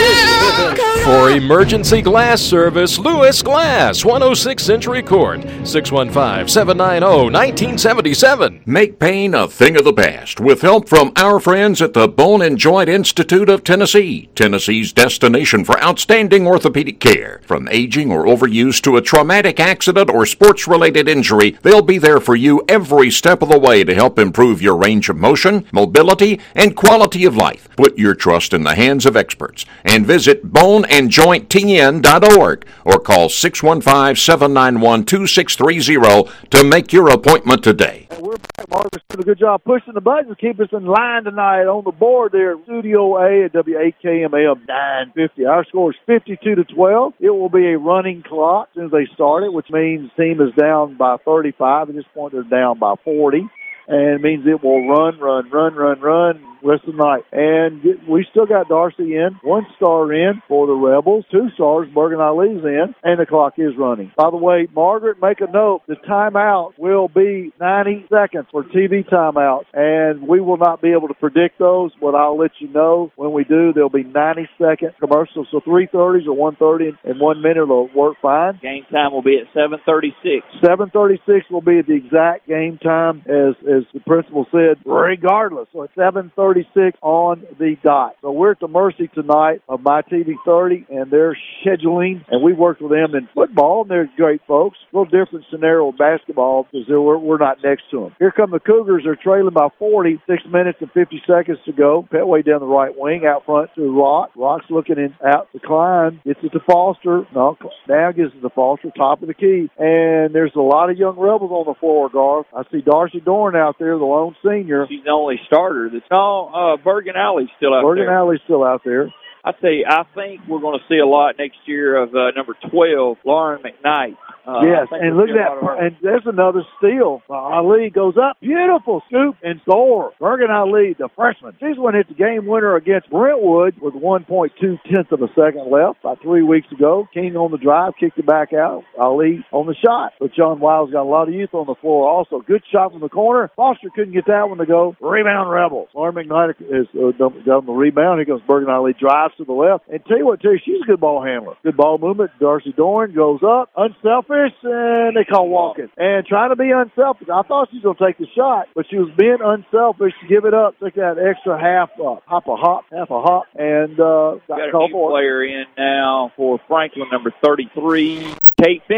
For emergency glass service, Lewis Glass, one oh six Century Court, six one five, seven nine zero, one nine seven seven. Make pain a thing of the past with help from our friends at the Bone and Joint Institute of Tennessee, Tennessee's destination for outstanding orthopedic care. From aging or overuse to a traumatic accident or sports-related injury, they'll be there for you every step of the way to help improve your range of motion, mobility, and quality of life. Put your trust in the hands of experts and visit bone and joint t n dot org or call six one five, seven nine one, two six three zero to make your appointment today. We're back. Marcus did a good job pushing the buttons to keep us in line tonight on the board there. Studio A at W A K M A M nine fifty. Our score is fifty-two to twelve. It will be a running clock as soon as they start it, which means the team is down by thirty-five. At this point, they're down by forty. And it means it will run, run, run, run, run rest of the night. And we still got Darcy in, one star in for the Rebels, two stars, Bergen Ali's in, and the clock is running. By the way, Margaret, make a note, the timeout will be ninety seconds for T V timeouts, and we will not be able to predict those, but I'll let you know when we do. There'll be ninety second commercials, so three thirties or one thirty in one minute will work fine. Game time will be at seven thirty-six. seven thirty-six will be the exact game time, as, as the principal said, regardless. So it's seven thirty-six on the dot. So we're at the mercy tonight of My T V thirty and their scheduling, and we worked with them in football, and they're great folks. A little different scenario with basketball because we're, we're not next to them. Here come the Cougars. They're trailing by forty, six minutes and fifty seconds to go. Petway down the right wing, out front to Rock. Rock's looking in, out to Klein. Gets it to Foster. No, now gives it to Foster, top of the key. And there's a lot of young Rebels on the floor, Garth. I see Darcy Dorn out there, the lone senior. She's the only starter. That's all. Uh, Bergen Alley's still out Bergen there. Bergen Alley's still out there. I tell you, I think we're going to see a lot next year of uh, number twelve, Lauren McKnight. Uh, yes, and look at that. And there's another steal. Uh, Ali goes up. Beautiful scoop and score. Bergen Ali, the freshman. She's one hit the game winner against Brentwood with one point two tenths of a second left about three weeks ago. King on the drive, kicked it back out. Ali on the shot. But John Wiles got a lot of youth on the floor also. Good shot from the corner. Foster couldn't get that one to go. Rebound Rebels. Lauren McKnight is uh, done the rebound. Here comes Bergen Ali, drives to the left. And tell you what, too, she's a good ball handler. Good ball movement. Darcy Dorn goes up. Unselfish. And they call walking. And trying to be unselfish. I thought she was going to take the shot, but she was being unselfish to give it up. Took that extra half uh, hop a hop, half a hop, and uh, got, got a called new for it. Player in now for Franklin, number thirty-three, Kate Finney.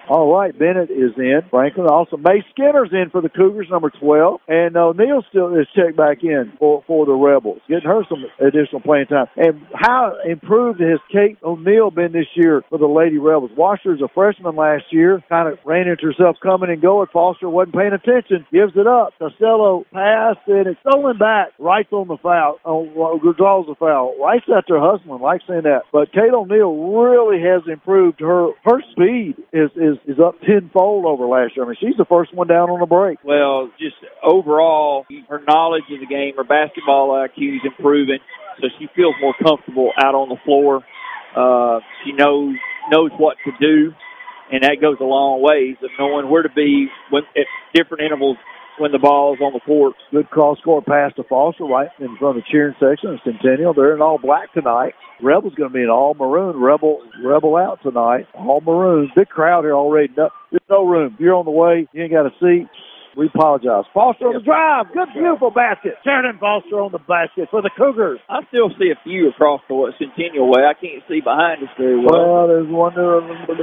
All right, Bennett is in. Franklin also. May Skinner's in for the Cougars, number twelve. And O'Neal still is checked back in for, for the Rebels, getting her some additional playing time. And how improved has Kate O'Neal been this year for the Lady Rebels? Washer's a freshman last year, kind of ran into herself coming and going. Foster wasn't paying attention, gives it up. Costello passed, and it's stolen back. Wright's on the foul, oh, draws the foul. Wright's out there hustling, like saying that. But Kate O'Neal really has improved. Her her speed is, is, is up tenfold over last year. I mean, she's the first one down on the break. Well, just overall, her knowledge of the game, her basketball I Q is improving, so she feels more comfortable out on the floor. Uh, she knows knows what to do, and that goes a long ways of knowing where to be when, at different intervals when the ball's on the court. Good cross-court pass to Foster right in front of the cheering section of Centennial. They're in all black tonight. Rebel's going to be in all maroon. Rebel Rebel out tonight. All maroon. Big crowd here already. No, there's no room. If you're on the way, you ain't got a seat. We apologize. Foster on the drive. Good, beautiful basket. Sheridan Foster on the basket for the Cougars. I still see a few across the Centennial way. I can't see behind us very well. Well, there's one there.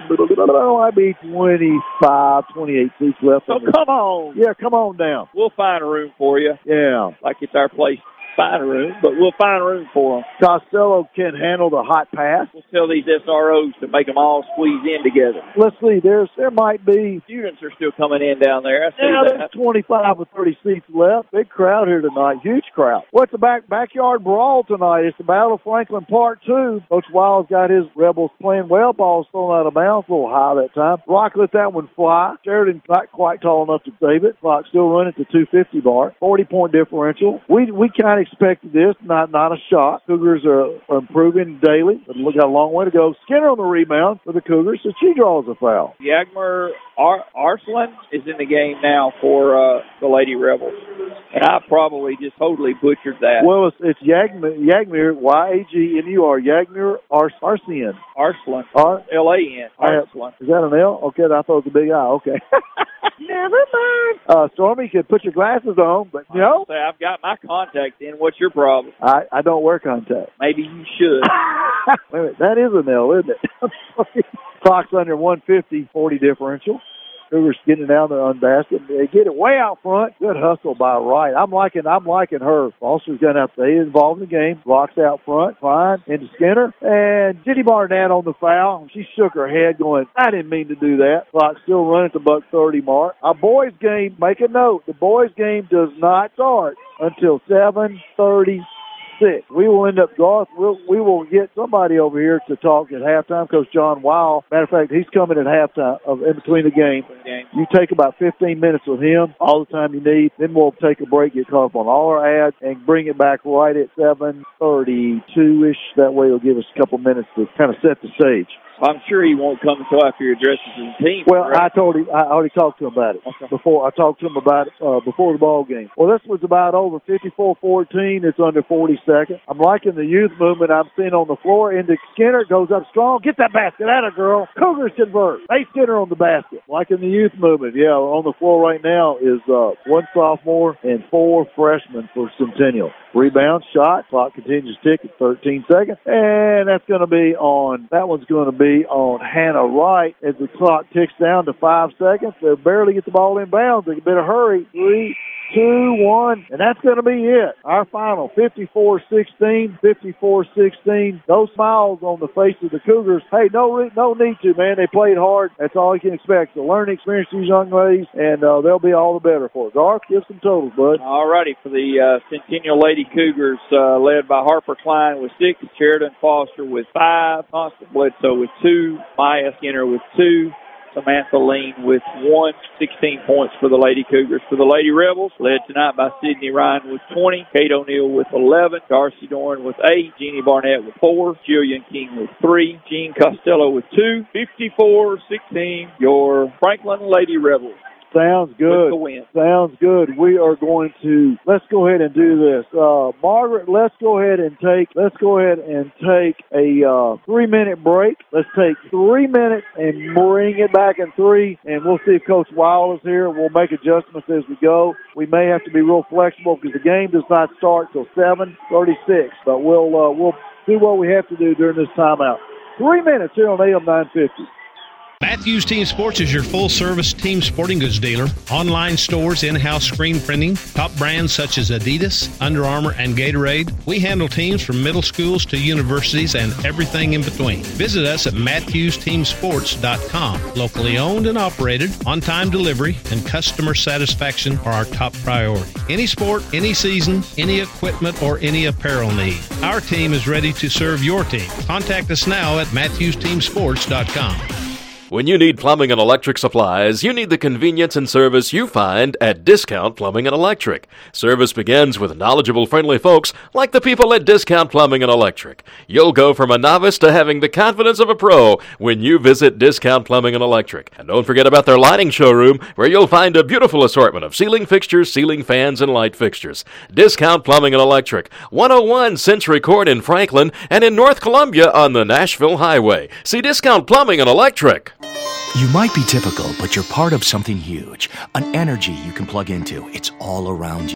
Might be twenty-five, twenty-eight seats left. So come on. Yeah, come on down. We'll find a room for you. Yeah. Like it's our place. Find a room, but we'll find a room for them. Costello can handle the hot pass. We'll tell these S R Os to make them all squeeze in together. Let's see. There's there might be students are still coming in down there. I see yeah, that. There's twenty-five or thirty seats left. Big crowd here tonight. Huge crowd. What's the back backyard brawl tonight? It's the Battle of Franklin Part Two. Coach Wiles got his Rebels playing well. Ball's thrown out of bounds. A little high that time. Rock let that one fly. Sheridan not quite tall enough to save it. Clock still running at the two fifty bar. forty point differential. We we kind of expected this. Not not a shot. Cougars are, are improving daily, but look, got a long way to go. Skinner on the rebound for the Cougars, so she draws a foul. Yagmer Ar- Arslan is in the game now for uh, the Lady Rebels, and I probably just totally butchered that. Well, it's, it's Yagmer, Yagmer, Y A G N U R, Yagmer Ars- Arslan. Arslan. Ar- L A N. Arslan. Is that an L? Okay, I thought it was a big I. Okay. Never mind. Uh, Stormy, you can put your glasses on, but you know. Say, I've got my contacts in. What's your problem? I, I don't wear contacts. Maybe you should. Wait a minute, that is an L, isn't it? Clock's under one fifty, forty differential. Cougars getting it down there on basket. They get it way out front. Good hustle by Wright. I'm liking I'm liking her. Foster's going to have to stay involved in the game. Blocks out front. Fine. Into Skinner. And Jenny Barnett on the foul. She shook her head going, I didn't mean to do that. Clock still running at the buck thirty mark. Our boys game, make a note, the boys game does not start until seven thirty. We will end up, Garth, we'll, we will get somebody over here to talk at halftime. Coach John Weil, matter of fact, he's coming at halftime of, in between the game. You take about fifteen minutes with him, all the time you need. Then we'll take a break, get caught up on all our ads, and bring it back right at seven thirty-two-ish. That way it'll give us a couple minutes to kind of set the stage. I'm sure he won't come until after he addresses his team. Well, right? I told him, I already talked to him about it okay. before. I talked to him about it uh, before the ball game. Well, this was about over fifty-four fourteen. It's under forty seconds. I'm liking the youth movement I'm seeing on the floor. Into Skinner, goes up strong. Get that basket out of girl. Cougars convert. Hey, Skinner on the basket. Liking the youth movement. Yeah, on the floor right now is uh, one sophomore and four freshmen for Centennial. Rebound, shot. Clock continues to tick at thirteen seconds. And that's going to be on, that one's going to be on Hannah Wright as the clock ticks down to five seconds. They barely get the ball in bounds. They better hurry. Three, two, one, and that's going to be it. Our final, fifty-four sixteen, fifty-four sixteen. Those smiles on the face of the Cougars. Hey, no no need to, man. They played hard. That's all you can expect. The learning experience for these young ladies, and uh, they'll be all the better for it. Garth, give some totals, bud. All righty, for the uh, Centennial Lady Cougars, uh, led by Harper Klein with six, Sheridan Foster with five, Constance Bledsoe with two, Maya Skinner with two, Samantha Lean with one, sixteen points for the Lady Cougars. For the Lady Rebels, led tonight by Sydney Ryan with twenty, Kate O'Neal with eleven, Darcy Dorn with eight, Jeannie Barnett with four, Jillian King with three, Jean Costello with two, fifty-four sixteen, your Franklin Lady Rebels. Sounds good. Sounds good. We are going to, let's go ahead and do this. Uh, Margaret, let's go ahead and take, let's go ahead and take a uh, three minute break. Let's take three minutes and bring it back in three, and we'll see if Coach Weil is here. We'll make adjustments as we go. We may have to be real flexible because the game does not start till seven thirty-six, but we'll, uh, we'll do what we have to do during this timeout. Three minutes here on A M nine fifty. Matthews Team Sports is your full-service team sporting goods dealer. Online stores, in-house screen printing, top brands such as Adidas, Under Armour, and Gatorade. We handle teams from middle schools to universities and everything in between. Visit us at matthews team sports dot com. Locally owned and operated, on-time delivery, and customer satisfaction are our top priority. Any sport, any season, any equipment, or any apparel need. Our team is ready to serve your team. Contact us now at matthews team sports dot com. When you need plumbing and electric supplies, you need the convenience and service you find at Discount Plumbing and Electric. Service begins with knowledgeable, friendly folks like the people at Discount Plumbing and Electric. You'll go from a novice to having the confidence of a pro when you visit Discount Plumbing and Electric. And don't forget about their lighting showroom, where you'll find a beautiful assortment of ceiling fixtures, ceiling fans, and light fixtures. Discount Plumbing and Electric, one oh one Century Court in Franklin and in North Columbia on the Nashville Highway. See Discount Plumbing and Electric. You might be typical, but you're part of something huge. An energy you can plug into. It's all around you.